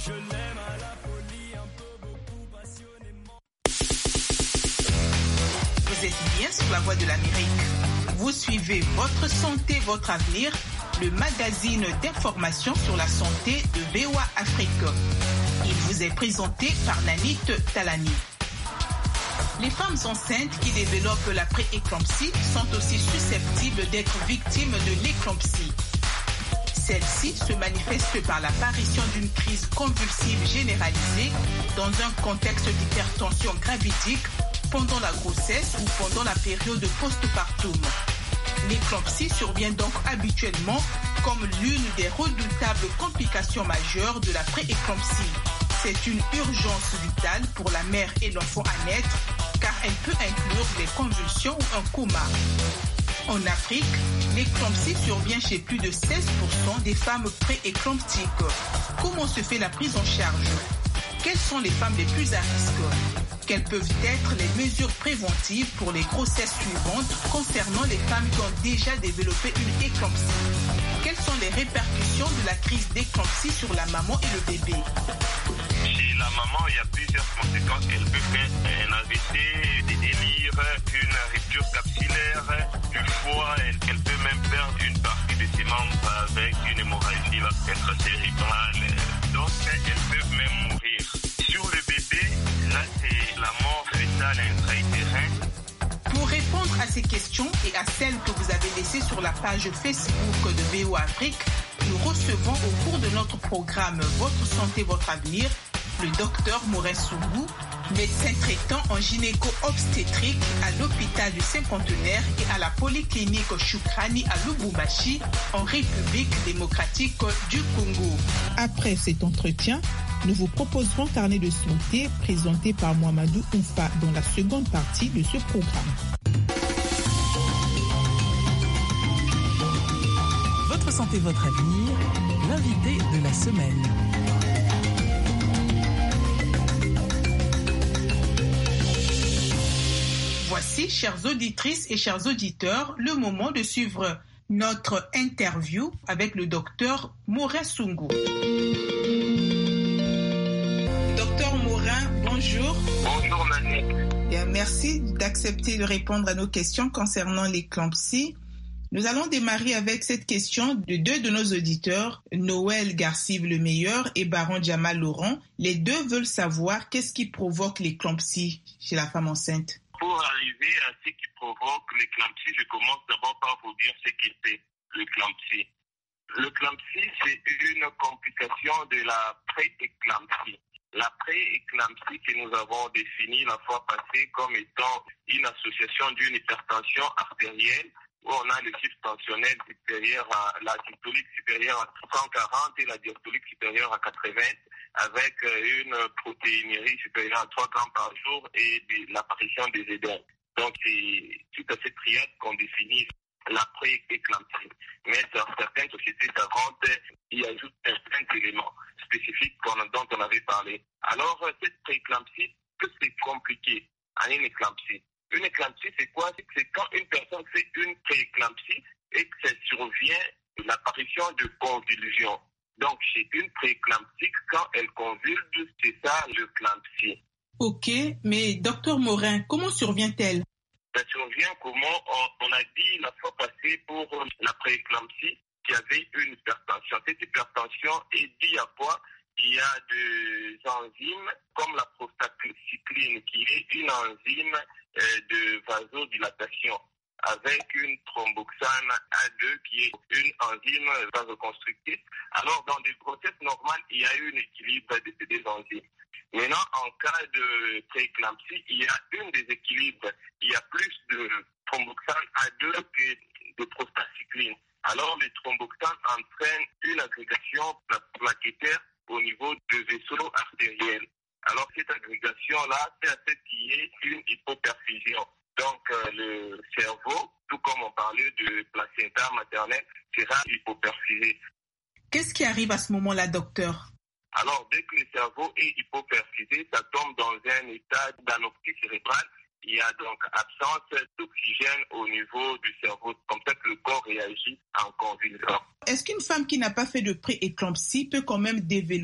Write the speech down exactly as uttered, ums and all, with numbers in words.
Je l'aime à la folie, un peu, beaucoup, passionnément. Vous êtes bien sur la voie de l'Amérique. Vous suivez Votre Santé, Votre Avenir, le magazine d'information sur la santé de V O A Afrique. Il vous est présenté par Nanit Talani. Les femmes enceintes qui développent la pré-éclampsie sont aussi susceptibles d'être victimes de l'éclampsie. Celle-ci se manifeste par l'apparition d'une crise convulsive généralisée dans un contexte d'hypertension gravidique pendant la grossesse ou pendant la période postpartum. L'éclampsie survient donc habituellement comme l'une des redoutables complications majeures de la pré-éclampsie. C'est une urgence vitale pour la mère et l'enfant à naître car elle peut inclure des convulsions ou un coma. En Afrique, l'éclampsie survient chez plus de seize pour cent des femmes pré-éclamptiques. Comment se fait la prise en charge? Quelles sont les femmes les plus à risque? Quelles peuvent être les mesures préventives pour les grossesses suivantes concernant les femmes qui ont déjà développé une éclampsie? Quelles sont les répercussions de la crise d'éclampsie sur la maman et le bébé? Chez la maman, il y a plusieurs conséquences. Elle peut faire un A V C, des délires, une rupture capsulaire du foie. Elle, elle peut même perdre une partie de ses membres avec une hémorragie intracérébrale. Donc, elles peuvent même mourir. Sur le bébé, là, c'est la mort fétale intra-utérine. Pour répondre à ces questions et à celles que vous avez laissées sur la page Facebook de V O A Afrique, nous recevons au cours de notre programme Votre Santé, Votre Avenir, le docteur Morin Soungou, médecin traitant en gynéco-obstétrique à l'hôpital du Cinquantenaire et à la polyclinique Shukrani à Lubumbashi, en République démocratique du Congo. Après cet entretien, nous vous proposerons Carnet de santé présenté par Mohamedou Oumfa dans la seconde partie de ce programme. Votre santé, votre avenir, l'invité de la semaine. Voici, chères auditrices et chers auditeurs, le moment de suivre notre interview avec le docteur Morin Soungou. Docteur Morin, bonjour. Bonjour Nani. Bien, merci d'accepter de répondre à nos questions concernant l'éclampsie. Nous allons démarrer avec cette question de deux de nos auditeurs, Noël Garcive le meilleur et Baron Jamal Laurent. Les deux veulent savoir qu'est-ce qui provoque l'éclampsie chez la femme enceinte. Pour arriver à ce qui provoque l'éclampsie, je commence d'abord par vous dire ce qu'est l'éclampsie. L'éclampsie, c'est une complication de la pré-éclampsie. La pré-éclampsie que nous avons définie la fois passée comme étant une association d'une hypertension artérielle où on a le chiffre tensionnel supérieur à la systolique supérieure à cent quarante et la diastolique supérieure à quatre-vingts, avec une protéinurie supérieure à trois grammes par jour et de l'apparition des édèmes. Donc c'est suite à cette triade qu'on définit la pré-éclampsie. Mais dans certaines sociétés savantes, il y ajoute certains éléments spécifiques dont on avait parlé. Alors cette pré-éclampsie, que c'est compliqué à une éclampsie. Une éclampsie, c'est quoi? C'est quand une personne fait une pré-éclampsie et que ça survient l'apparition de convulsions. Donc, chez une pré-éclampsie, quand elle convulse, c'est ça l'éclampsie. Ok, mais docteur Morin, comment survient-elle? Ça survient comment? On, on a dit la fois passée pour la pré-éclampsie qu'il y avait une hypertension. Cette hypertension est due à quoi? Il y a des enzymes comme la prostacycline qui est une enzyme euh, de vasodilatation avec une thromboxane A deux qui est une enzyme vasoconstrictrice. Alors dans des grossesses normales, il y a un équilibre de ces deux enzymes. Maintenant, en cas de prééclampsie, il y a un déséquilibre. Il y a plus de thromboxane A deux que de prostacycline. Alors le thromboxane entraîne une agrégation plaquettaire au niveau de vaisseaux artériels. Alors cette agrégation-là, c'est à ce qui est une hypoperfusion. Donc euh, le cerveau, tout comme on parlait de placenta maternelle, sera hypoperfusé. Qu'est-ce qui arrive à ce moment-là, docteur? Alors dès que le cerveau est hypoperfusé, ça tombe dans un état d'anorexie cérébrale. Il y a donc absence d'oxygène au niveau du cerveau, comme ça que le corps réagit en convulsion. Est-ce qu'une femme qui n'a pas fait de pré-éclampsie peut quand même développer